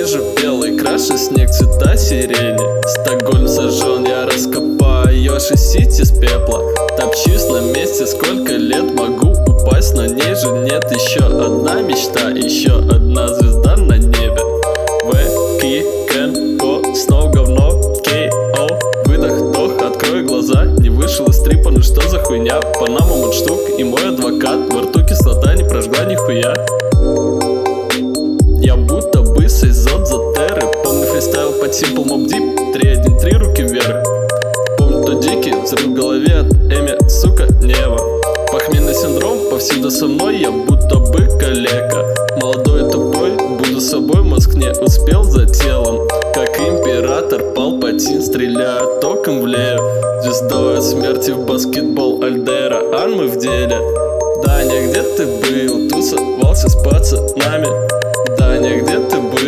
вижу белый, крашу снег цвета сирени. Стокгольм сожжен, я раскопаю Йоши-Сити с пепла. Топчусь на месте, сколько лет могу упасть, но ней же нет. Еще одна мечта, еще одна звезда на небе. Ко, снова говно, K.O. Выдох, вдох, открой глаза. Не вышел из трипа, ну что за хуйня? Панама, мундштук и мой адвокат. Во рту кислота не прожгла нихуя. Я будто бы Сейзот за терры. Помню фристайл под Simple Mob Deep. 3-1-3, руки вверх. Помню тот дикий взрыв в голове от Эми, сука, Нева. Похмельный синдром, повсюду со мной, я будто бы калека. Молодой и тупой, буду собой, мозг не успел за телом. Как император Палпатин, стреляю током влево. Звездой от смерти в баскетбол Альдера, армы в деле. Даня, где ты был? Тусовался с пацанами. Даня, где ты был?